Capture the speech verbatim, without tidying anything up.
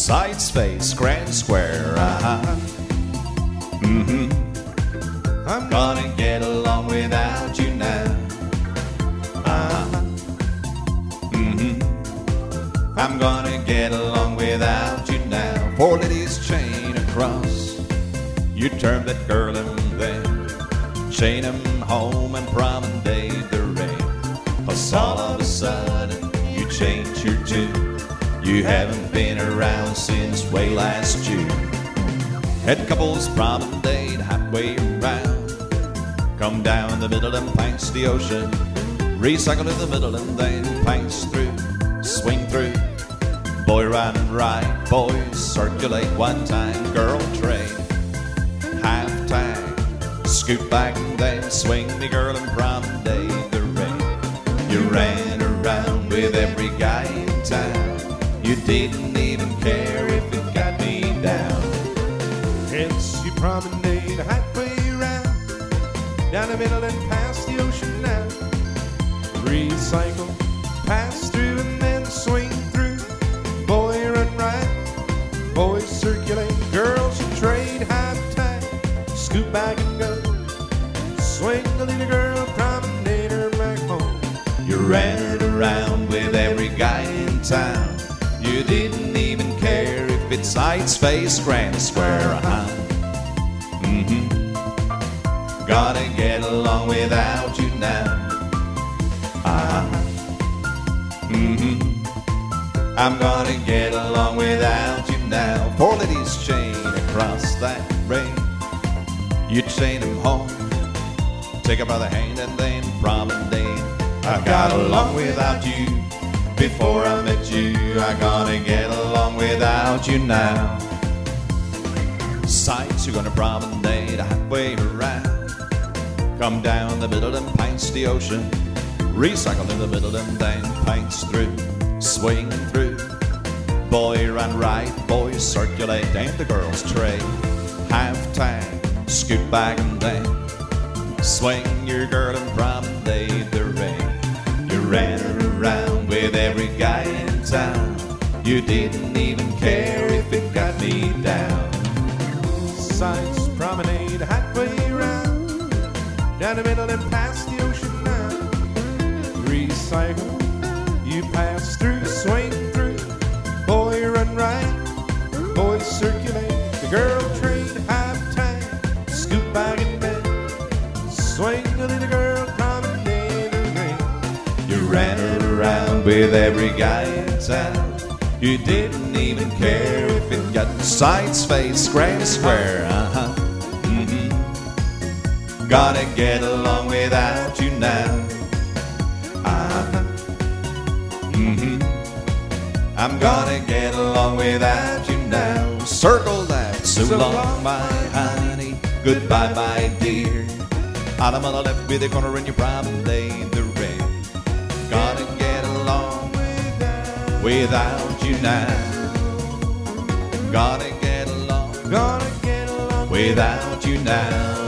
Side space, grand square, uh-huh. Mm-hmm. I'm gonna get along without you now. Uh-huh. Mm-hmm. I'm gonna get along without you now. Four ladies chain across. You turn that girl and then chain 'em home and promenade the rain. 'Cause all of a sudden you change your tune. You haven't been around since way last June. Head couples promenade halfway around. Come down the middle and pass the ocean. Recycle in the middle and then pass through. Swing through. Boy run right, boys circulate one time. Girl trade, half time. Scoot back and then swing the girl and promenade the ring. You ran around with every guy in town. You didn't even care if it got me down. Hence you promenade halfway around, down the middle and past the ocean now. Recycle, pass through and then swing through. Boy run right, boys circulate. Girls you trade half time. Scoot back and go. Swing the little girl, promenade her back home. You ran around with every guy in town. You didn't even care if it's side space, grand square, uh-huh. Mm-hmm. Gotta get along without you now. Uh-huh. Mm-hmm. I'm gonna get along without you now. Four ladies chain across that ring. You chain 'em home. Take her by the hand and then promenade. I got along without you before I met you. I gotta get along without you now. Sights, you're gonna promenade halfway around. Come down the middle and pass the ocean. Recycle in the middle and then pass through. Swing through. Boy run right, boys circulate, and the girls trade. Half time, scoot back and then swing your girl and promenade the ring. You ran around with every guy in town. You didn't even care if it got me down. Sides promenade halfway around, down the middle and past the ocean now. Recycle, you pass through, swing through. Boy run right, boys circulate. The girl trade half time. Scoot back and bend. Swing the little girl, promenade the ring. You ran around with every guy in town. You didn't even care if it got side space, grand square, uh-huh. Mm-hmm. Gotta get along without you now. Uh-huh. Mm-hmm. I'm gonna get along without you now. Circle that, so, so long, long, my honey. Goodbye, my dear. I'm on the left with the corner and you promenade the ring. Gotta get along without you now. Gotta get along, Gonna get along without you now.